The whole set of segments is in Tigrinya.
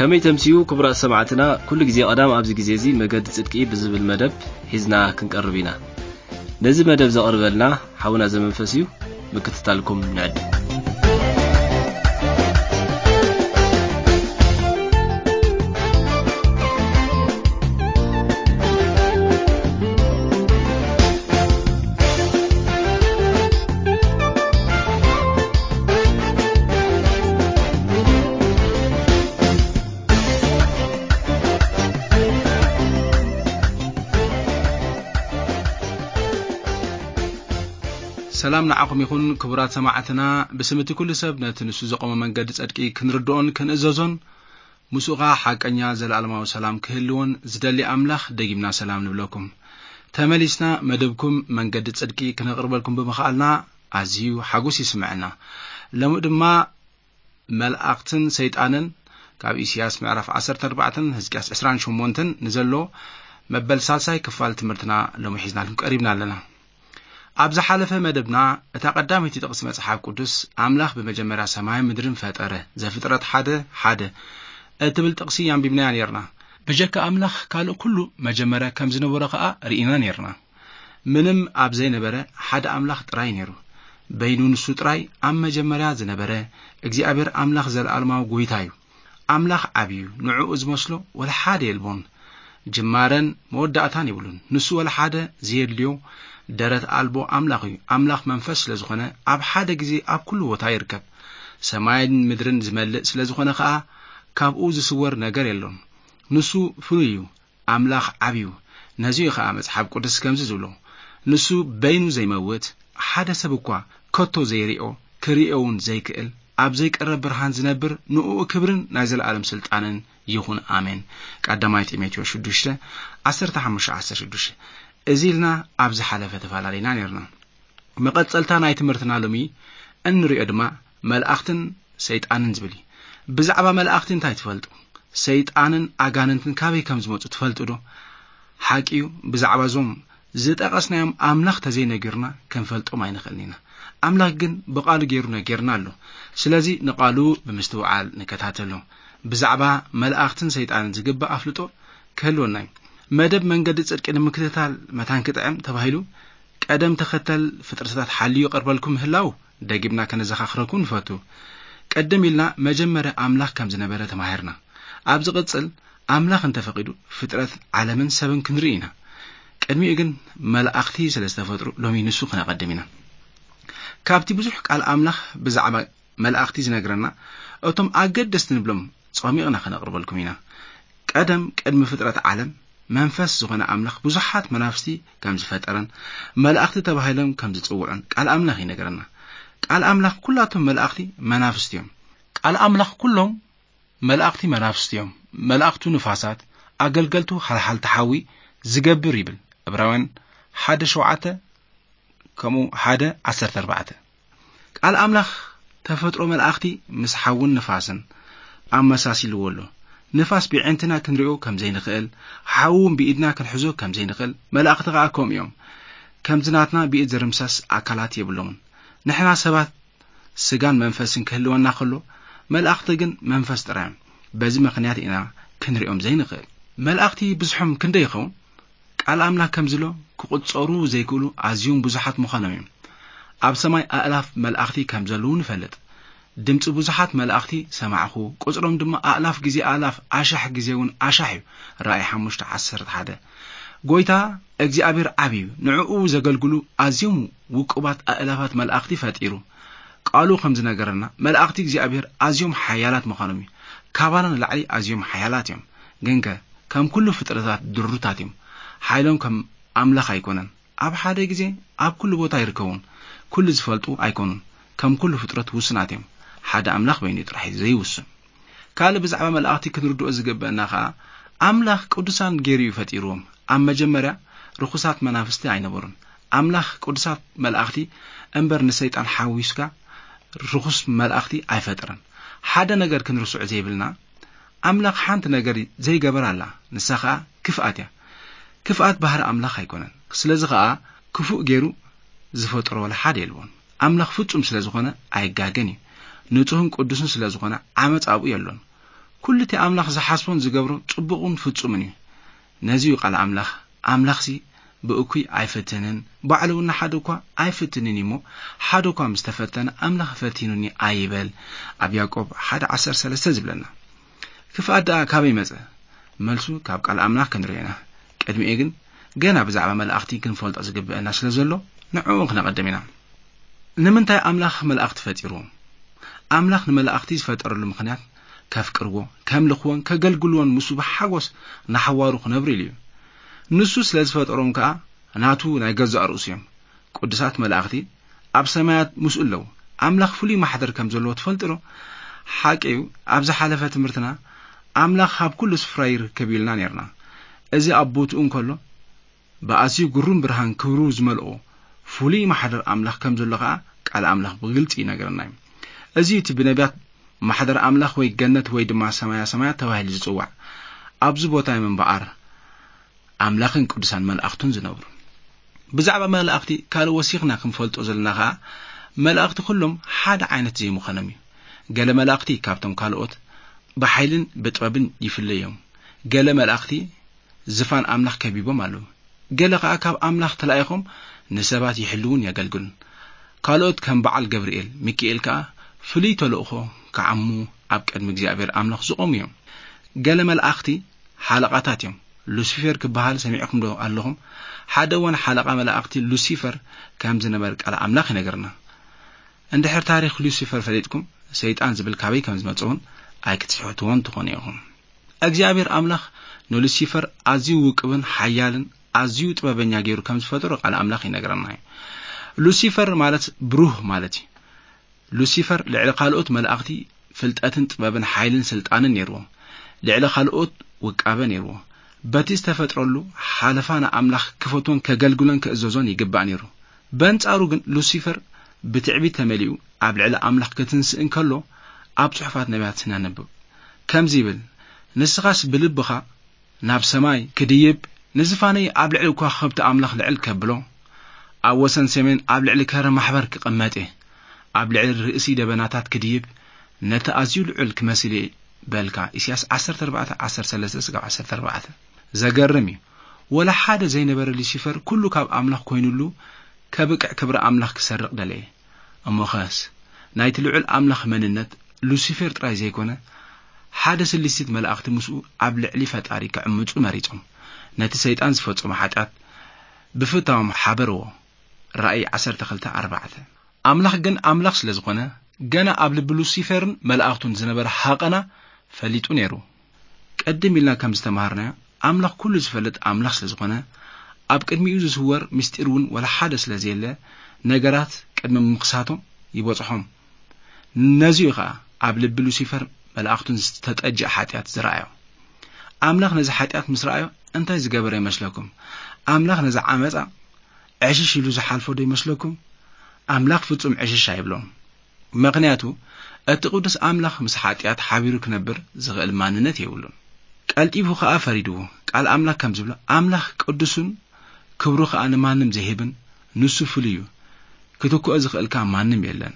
لمي تمسيو كبرى سمعتنا كل جزي قدام أبز جزيزي مجد صدقي بزب المدب حزنا كنقربينا نزي مدب زقرب لنا حاولنا زمن فسيو بكتتالكم نعد سلام نعقم يكون كبرات سماعتنا بسمتي كل سب نتنسو زقوم من قد صدقي كنردون كنأززون مسوغا حقنيا زلالما وسلام كهلون زدلي أملاخ دقيمنا سلام نبلوكم تمليسنا مدبكم من قد صدقي كنقرب لكم بمخالنا عزيو حقوس يسمعنا لمدما ملأقتن سيطانن كاب إسياس معرف 14 هزكاس 28 نزلو مبل سالساي كفال تمرتنا لو محيزنا لكم قريبنا لنا أبز حلفه مدبنا اتقدمت تقسم أصحاب قدس أملاخ بمجمرة سماء مدرن فاتره زفترة حدا اتبل تقسيم ببنان يرنا بجك أملاخ قالوا كله مجمرة كم زنبورة قاء رئينا يرنا منم أبزين برا حدا أملاخ تراي نيرو بينون سوتراي أم مجمرة زنبرة اجزي أبر أملاخ زل ألماو قويتايو أملاخ أبيو نوعو أزمسلو ولا حدا يلبون جمارن مودعتان يبلون نسو ولا حدا زير ليو درت ألبو أملاخ منفس لزخنة أب حدا جزي أب كل وتا يركب سماين مدرن زملء سلزخنة خا كاب أوز سور نجار يلون نسو فليو أملاخ عبيو نزيو خا مصحاب قدس كم زلو نسو بينو زي موت حدا سبقوا كتو زي ريو كريئون زي كئل أب زي قرب برهان زنبر نؤو كبرن نازل عالم سلطانن يخون آمين قدمايت إميتيو شدوشته 15 ازيلنا أبز حلفة تفعلالينا نيرنا مقتصلتا ناي تمرتنا لومي انري ادما ملأختن سيطانن زبلي بزعبا ملأختن تاي تفلطو سيطانن اغاننتن كابي كم زموصو تفلطو دو حقيو بزعبا زوم زطقسنايم املاخ تزي نغيرنا كنفلطو ما ينخلنينا املاخ جن بقالو غيرو نغيرنا لو سلازي نقالو بمستوعال نكتاتلو بزعبا ملأختن سيطانن زغبا افلطو كهلوناي مدب منقد صدق المكتتال متان كطعم تباهيلو قدم تختل فطرتات حليو قربلكم هلاو دغيبنا كنزخخركم فاتو قدم يلنا مجمره املاح كم زنبره تماهرنا ابز قصل املاح انت فقيدو فطرت عالمن سبن كنرينا قدمي اغن ملائختي سلستفطرو لومي نسو خنا قدمينا كابتي بزح قال املاح بزعما ملائختي زنغرنا اوتم اقدستن بلوم صوميغنا خنا قربلكمينا قدم فطرت عالم منفس زغنا أملاخ بزحات منافستي كم زفترن ملأختي تباهيلم كم زتصوعن قال أملاخ ينقرنا قال أملاخ كلاتهم ملأختي منافستيهم قال أملاخ كلهم ملأختي منافستيهم ملأختو نفاسات أقلقلتو حلحل تحاوي زقبر يبل إبراوين حدا شوعته كمو حدا 14 قال أملاخ تفترو ملأختي مسحاون نفاسن أما ساسي لولو نفاس بعنتنا كنريو كم زي نخل حاوم بإيدنا كنحزو كم زي نخل ملأخت غاكم يوم كم زناتنا بإيد زرمساس أكلات يبلون نحنا سبات سجان منفسن كهلونا خلو ملأخت جن منفس ترام بزي مخنيات إنا كنريوم زي نخل ملأختي بزحم كنديخون قال أملا كم زلو كقد صارو زي كلو عزيوم بزحات مخانوين أب سماي ألاف ملأختي كم زلون فلت دمت بزحات ملأختي سمعخو قصرهم دم آلاف جزي آلاف عشح جزيون عشحيو رأي حمشت 11 قويتا اجزي أبير عبيو نعقو زقلقلو أزيوم وقبات آلافات ملأختي فاتيرو قالوا خمز نقرنا ملأختي اجزي أبير أزيوم حيالات مخانومي كابانا لعلي أزيوم حيالاتيهم جنكا كم كل فترات درورتاتيهم حيلهم كم أملاخ أيكونن أب حدا جزي أب كل بوتا يركون كل زفلتو أيكونن كم كل فترات وسناتيهم حدا أملاخ بيني ترحي زي وسن قال بزعبا ملأختي كنردو أزقبنا خا أملاخ قدسان جيريو فتيروم أما جمرة رخصات منافستي عينبورن أملاخ قدسات ملأختي أنبر نسيت عن حاويسكا رخص ملأختي أي فترن حدا نجر كنرسع زي بلنا أملاخ حانت نجري زي جبر الله نسخة كفأت بحر أملاخ هيكونن سلزقة كفو جيرو زفطر ولا حدا يلون أملاخ فتوم سلزقنا أي جاجني نتوهم قدسن سلازقنا عمت أبو يلون ኩልቲ ኣምላኽ ዝሓስቦን ዝገብሮ ጽቡቕን ፍጹምን እዩ ነዚዩ ቃል ኣምላኽ ሲ ብእኩይ ኣይፈተንን ባዕሉና ሓደ እኳ ኣይፈትንን እሞ ሓደ እኳ ምስተፈተነ ኣምላኽ ፈቲኑኒ ኣይበል ኣብ ያዕቆብ 1:13 ዝብለና ክፍኣዳ ካበይ መጸ መልሱ ካብ ቃል ኣምላኽ ክንርኤና ቅድሚኤ ግን ገና ብዛዕባ መላእኽቲ ክንፈልጦ ዝግብአና ስለዘሎ ንዕኡ ክነቐድም ኢና ንምንታይ ኣምላኽ መላእኽቲ ፈጢሩ ኣምላኽ ንመላእኽቲ ዝፈጠረሉ ምኽንያት ከፍቅርዎ ከምልኽዎን ከገልግልዎን ምስ ብሓጎስ ናሓዋሩ ክነብሩ ኢሉ ንሱ ስለ ዝፈጠሮም ከዓ ናቱ ናይ ገዛእ ርእሱ እዮም ቅዱሳት መላእኽቲ ኣብ ሰማያት ምስ ኣለዉ ኣምላኽ ፍሉይ ማሕደር ከም ዘለዎ ትፈልጡ ዶ ሓቂዩ ኣብ ዝሓለፈ ትምህርትና ኣምላኽ ኣብ ኩሉ ስፍራ ይርከብ ኢልና ነርና እዚ ኣብ ቦትኡ እንከሎ ብኣዝዩ ግሩም ብርሃን ክብሩ ዝመልኦ ፍሉይ ማሕደር ኣምላኽ ከም ዘሎ ከዓ ቃል ኣምላኽ ብግልጽ ይነግረና እዩ እዚ እቲ ብነቢያት ማሕደር ኣምላኽ ወይ ገነት ወይ ድማ ሰማያት ተባሂሉ ዝጽዋዕ ኣብዚ ቦታ የምንበኣር ኣምላኽን ቅዱሳን መላእኽቱን ዝነብሩ ብዛዕባ መላእኽቲ ካልእ ወሲኽና ክንፈልጦ ዘለና ከዓ መላእኽቲ ኩሎም ሓደ ዓይነት ዘይምዃኖም እዩ ገለ መላእኽቲ ካብቶም ካልኦት ብሓይልን ብጥበብን ይፍለዮም ገለ መላእኽቲ ዝፋን ኣምላኽ ከቢቦም ኣለዉ ገለ ከዓ ካብ ኣምላኽ ተላኢኾም ንሰባት ይሕልውን የገልግሉን ካልኦት ከም በዓል ገብርኤል ሚካኤል ከዓ ፍሉይ ተልእኾ ከዓሙ ኣብ ቅድሚ እግዚኣብሔር ኣምላኽ ዝቖሙ እዮም ገለ መላእኽቲ ሓለቓታት እዮም ሉሲፈር ክበሃል ሰሚዕኩም ዶ ኣለኹም ሓደ ወን ሓለቓ መላእኽቲ ሉሲፈር ከም ዝነበረ ቃል ኣምላኽ ይነግረና እንድሕር ታሪኽ ሉሲፈር ፈሊጥኩም ሰይጣን ዝብል ካበይ ከም ዝመጽውን ኣይክትሕትዎን ትኾኑ ኢኹም እግዚኣብሔር ኣምላኽ ንሉሲፈር ኣዝዩ ውቅብን ሓያልን ኣዝዩ ጥበበኛ ገይሩ ከም ዝፈጠሮ ቃል ኣምላኽ ይነግረና ሉሲፈር ማለት ብሩህ ማለት እዩ ሉሲፈር ልዕሊ ካልኦት መላእኽቲ ፍልጠትን ጥበብን ሓይልን ስልጣንን ነይርዎ ልዕሊ ካልኦት ውቃበ ነይርዎ በቲ ዝተፈጥረሉ ሓለፋና ኣምላኽ ክፈቶን ከገልግሎን ክእዘዞን ይግባእ ነይሩ በንጻሩ ግን ሉሲፈር ብትዕቢት ተመሊኡ ኣብ ልዕሊ ኣምላኽ ክትንስእ እንከሎ ኣብ ጽሑፋት ነቢያት ስናነብብ ከምዚ ይብል ንስኻስ ብልብኻ ናብ ሰማይ ክድይብ ንዝፋነይ ኣብ ልዕሊ ከዋኽብቲ ኣምላኽ ልዕል ከብሎ ኣብ ወሰን ሰሜን ኣብ ልዕሊ ከረ ማሕበር ክቕመጥ ኣብ ልዕሊ ርእሲ ደበናታት ክድይብ ነቲ ኣዝዩ ልዑል ክመስል በልካ ኢሳይያስ 14:13-14 ዘገርም እዩ ወላ ሓደ ዘይነበረ ሉሲፈር ኩሉ ካብ ኣምላኽ ኮይኑሉ ከብቅዕ ክብሪ ኣምላኽ ክሰርቕ ደለየ እሞኸስ ናይቲ ልዑል ኣምላኽ መንነት ሉሲፈር ጥራይ ዘይኮነ ሓደ ስልሲት መላእኽቲ ምስኡ ኣብ ልዕሊ ፈጣሪ ክዕምፁ መሪጾም ነቲ ሰይጣን ዝፈጸሞ ኃጢአት ብፍታዎም ሓበርዎ ራእይ 12:4 ኣምላኽ ግን ኣምላኽ ስለ ዝኾነ ገና ኣብ ልቢ ሉሲፈርን መላእኽቱን ዝነበረ ሓቐና ፈሊጡ ነይሩ ቀድም ኢልና ከም ዝተማሃርናዮ ኣምላኽ ኩሉ ዝፈልጥ ኣምላኽ ስለ ዝኾነ ኣብ ቅድሚኡ ዝስወር ምስጢር እውን ወላ ሓደ ስለ ዘየለ ነገራት ቅድሚ ምኽሳቶም ይበጽሖም ነዚኡ ከዓ ኣብ ልቢ ሉሲፈር መላእኽቱን ዝተጠጅእ ኃጢአት ዝረአዮ ኣምላኽ ነዚ ኃጢአት ምስ ረአዮ እንታይ ዝገበረ ይመስለኩም ኣምላኽ ነዚ ዓመፃ ዕሽሽ ኢሉ ዝሓልፎ ዶ ይመስለኩም ኣምላኽ ፍጹም ዕሽሽ አይብሎም ምክንያቱ እቲ ቅዱስ ኣምላኽ ምስ ኃጢአት ሓቢሩ ክነብር ዝኽእል ማንነት የብሉን ቀልጢፉ ከዓ ፈሪድዎ ቃል ኣምላኽ ከም ዝብሎ ኣምላኽ ቅዱስን ክብሩ ከዓ ንማንም ዘይህብን ንሱ ፍሉይ እዩ ክትክኦ ዝኽእልካ ማንም የለን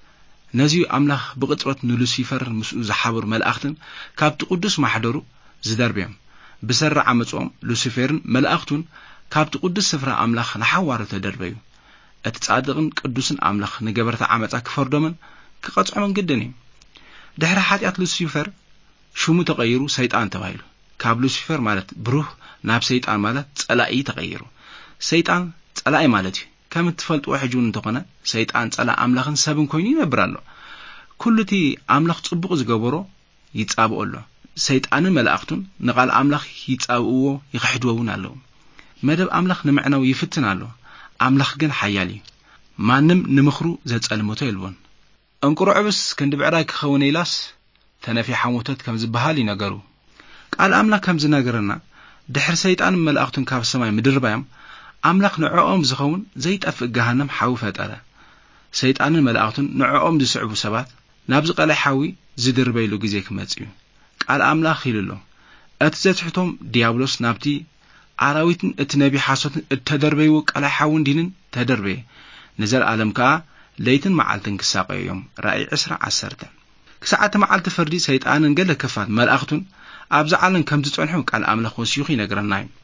ነዚዩ ኣምላኽ ብቕጥረት ንሉሲፈር ምስኡ ዝሓበሩ መላእኽትን ካብቲ ቅዱስ ማሕደሩ ዝደርብዮም ብሰራ ዓመጾም ሉሲፈርን መላእኽቱን ካብቲ ቅዱስ ስፍራ ኣምላኽ ንሓዋሩ ተደርበዩ እቲ ጻድቕን ቅዱስን ኣምላኽ ንገበርታ ዓመጻ ክፈርዶምን ክቐጽዖምን ግድን እዩ ድሕሪ ኃጢአት ሉሲፈር ሽሙ ተቐይሩ ሰይጣን ተባሂሉ ካብ ሉሲፈር ማለት ብሩህ ናብ ሰይጣን ማለት ጸላኢ ተቐይሩ ሰይጣን ጸላኢ ማለት እዩ ከም እትፈልጥዎ ሕጂ እንተኾነ ሰይጣን ጸላኢ ኣምላኽን ሰብን ኮይኑ ይነብር ኣሎ ኩሉቲ ኣምላኽ ጽቡቕ ዝገበሮ ይጻብኦ ኣሎ ሰይጣንን መላእኽቱን ንቓል ኣምላኽ ይጻብእዎ ይኽሕድዎውን ኣለዉ መደብ ኣምላኽ ንምዕናው ይፍትን ኣሎ ኣምላኽ ግን ሓያል እዩ ማንም ንምኽሩ ዘጸልመቶ የልዎን እንቁርዕብስ ክንዲ ብዕራይ ክኸውን ኢላስ ተነፊሓ ሞተት ከም ዝበሃል ይነገሩ ቃል ኣምላኽ ከም ዝነገረና ድሕሪ ሰይጣንን መላእኽቱን ካብ ሰማይ ምድር ባዮም ኣምላኽ ንዕኦም ዝኸውን ዘይጠፍእ ገሃነም ሓዊ ፈጠረ ሰይጣንን መላእኽቱን ንዕኦም ዝስዕቡ ሰባት ናብ ዝቐላይ ሓዊ ዝድርበይሉ ግዜ ክመጽ እዩ ቃል ኣምላኽ ኢሉሎ እቲ ዘትሕቶም ዲያብሎስ ናብቲ ኣራዊትን እቲ ነቢ ሓሶትን እተደርበይዎ ቀላይ ሓውን ዲንን ተደርበየ ንዘለዓለም ከዓ ለይትን መዓልትን ክሳቀዩ እዮም ራእይ 10:10 ክሳዓተ መዓልቲ ፍርዲ ሰይጣንን ገለ ከፋት መላእኽቱን ኣብ ዝዓለም ከም ዝጸንሑ ቃል ኣምላኽ ወሲኹ ይነግረና እዩ።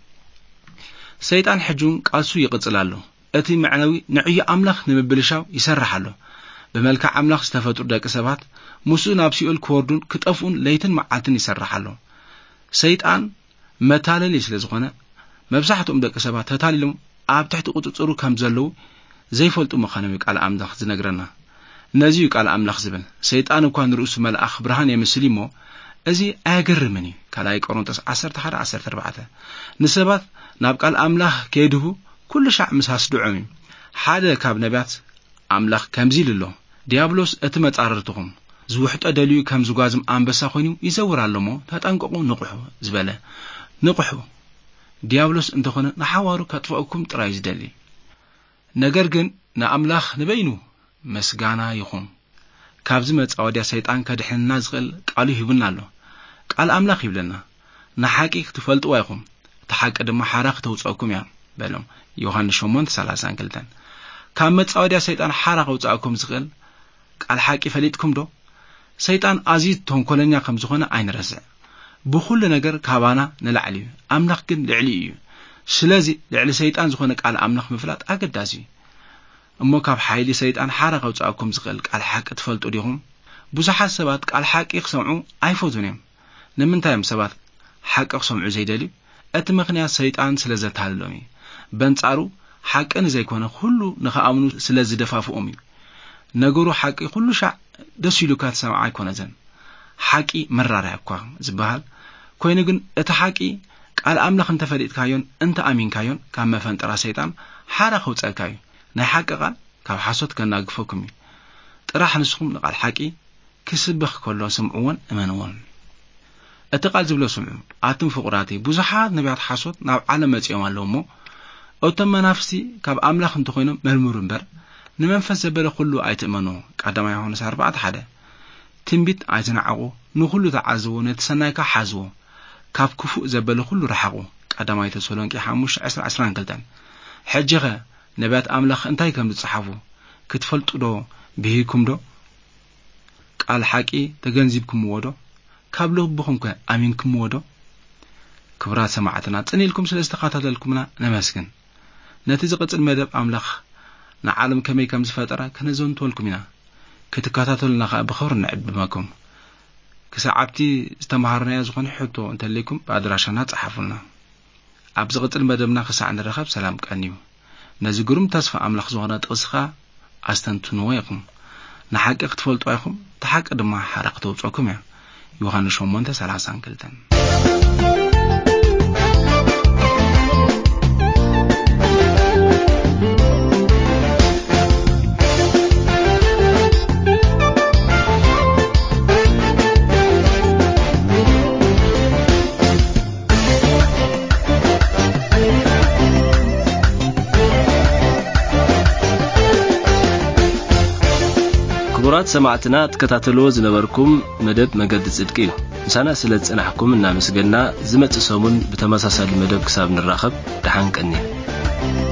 ሰይጣን ሕጁን ቃልሱ ይቅጽል ኣሎ። እቲ መዕነዊ ንዕዩ ኣምላኽ ንምብልሻው ይሰርሕ ኣሎ። በመልክዕ ኣምላኽ ዝተፈጥሩ ደቂ ሰባት ሙሱ ናብ ሲኦል ክወርዱን ክጠፍኡን ለይትን መዓልትን ይሰርሕ ኣሎ። ሰይጣን መታለሊ ስለ ዝኾነ መብዛሕትኦም ደቂ ሰባት ተታሊሎም ኣብ ትሕቲ ቁጽጽሩ ከም ዘለዉ ዘይፈልጡ ምዃኖም ቃል ኣምላኽ ዝነግረና። ነዚዩ ቃል ኣምላኽ ዝብል ሰይጣን እኳ ንርእሱ መልአኽ ብርሃን የምስል እሞ እዚ ኣያገርምን እዩ። ካልኣይ ቆሮንቶስ 11:14 ንሰባት ናብ ቃል ኣምላኽ ከይድሁ ኩሉ ሻዕ ምስ ኣስድዖም እዩ። ሓደ ካብ ነቢያት ኣምላኽ ከምዚ ኢሉ ኣሎ፣ ዲያብሎስ እቲ መጻረርትኹም ዝውሕጦ ደልዩ ከም ዝጓዝም ኣንበሳ ኮይኑ ይዘውር ኣሎ እሞ ተጠንቀቁ፣ ንቑሑ ዝበለ ንቑሑ። ዲያብሎስ እንተኾነ ንሓዋሩ ከጥፍአኩም ጥራይ ዝደሊ፣ ነገር ግን ንኣምላኽ ንበይኑ መስጋና ይኹን። ካብዚ መጻ ወዲያ ሰይጣን ከድሕንና ዝኽእል ቃሉ ይህብና ኣሎ። ቃል ኣምላኽ ይብለና ንሓቂ ክትፈልጥዋ ኢኹም፣ እቲ ሓቂ ድማ ሓራ ክተውፅአኩም እያ በሎም ዮሐንስ 8:32። ካብ መጻ ወዲያ ሰይጣን ሓራ ከውፅአኩም ዝኽእል ቃል ሓቂ ፈሊጥኩም ዶ? ሰይጣን ኣዝዩ ተንኮለኛ ከም ዝኾነ ኣይንረስዕ። ብኩሉ ነገር ካባና ንላዕሊ እዩ፣ ኣምላኽ ግን ልዕሊ እዩ። ስለዚ ልዕሊ ሰይጣን ዝኾነ ቃል ኣምላኽ ምፍላጥ ኣገዳሲ እዩ። እሞ ካብ ሓይሊ ሰይጣን ሓራ ከውፅአኩም ዝኽእል ቃል ሓቂ ትፈልጡ ዲኹም? ብዙሓት ሰባት ቃል ሓቂ ክሰምዑ ኣይፈቱን እዮም። ንምንታይ እዮም ሰባት ሓቂ ክሰምዑ ዘይደልዩ? እቲ ምኽንያት ሰይጣን ስለ ዘታልሎም እዩ። በንጻሩ ሓቂ ንዘይኮነ ኩሉ ንኸኣምኑ ስለ ዝደፋፍኦም እዩ። ነገሩ ሓቂ ኩሉ ሻዕ ደስ ኢሉካ ትሰምዓ ኣይኮነዘን። ሓቂ መራርያ እኳ ዝበሃል ኮይኑ ግን እቲ ሓቂ ቃል ኣምላኽ እንተፈሊጥካዮን እንተ ኣሚንካዮን ካብ መፈንጠራ ሰይጣን ሓራ ከውፅአካ እዩ። ናይ ሓቂ ቃል ካብ ሓሶት ከናግፈኩም እዩ። ጥራሕ ንስኹም ንቃል ሓቂ ክስብኽ ከሎ ስምዑዎን እመንዎን። እቲ ቃል ዝብሎ ስምዑ። ኣቱም ፍቁራቲ ብዙሓት ነቢያት ሓሶት ናብ ዓለም መጺኦም ኣለዎ እሞ እቶም መናፍስቲ ካብ ኣምላኽ እንተኾይኖም መርምሩ እምበር ንመንፈስ ዘበለ ኩሉ ኣይትእመኑ። ቀዳማይ ዮሐንስ 4:1 ትንቢት ኣይትነዓቑ፣ ንኹሉ ተዓዝቡ፣ ነቲ ሰናይካ ሓዝዎ፣ ካብ ክፉእ ዘበለ ኩሉ ረሓቑ። ቀዳማይ ተሰሎንቄ 5:22 ሕጂኸ ነቢያት ኣምላኽ እንታይ ከም ዝጸሓፉ ክትፈልጡ ዶ ብሂኩም ዶ? ቃል ሓቂ ተገንዚብኩምዎ ዶ? ካብ ልብኹም ከ ኣሚንኩምዎ ዶ? ክብራት ሰማዕትና ጽኒኢልኩም ስለ ዝተኸታተልኩምና ነመስግን። ነቲ ዝቕጽል መደብ ኣምላኽ ንዓለም ከመይ ከም ዝፈጠረ ከነዘንተወልኩም ኢና። ክትከታተሉና ኸ ብኽብሪ ንዕብመኩም። ክሳዓብቲ ዝተምሃርናዮ ዝኾነ ሕቶ እንተለይኩም ብኣድራሻና ጸሓፉልና። ኣብ ዝቕጽል መደብና ክሳዕ ንረኸብ ሰላም ቀኒዩ። ነዚ ግሩም ተስፋ ኣምላኽ ዝኾነ ጥቕስኻ ኣስተንትንዎ ኢኹም። ንሓቂ ክትፈልጡ ኢኹም፣ ተሓቂ ድማ ሓራ ክተውፅአኩም እያ። ዮሐንስ 8:32 ክቡራት ሰማዕትና ተከታተልዎ ዝነበርኩም መደብ መገዲ ጽድቂ እዩ። ንሳና ስለ ጽናሕኩም እናመስገንና ዝመጽእ ሰሙን ብተመሳሳሊ መደብ ክሳብ ንራኸብ ደሓን ቀኒ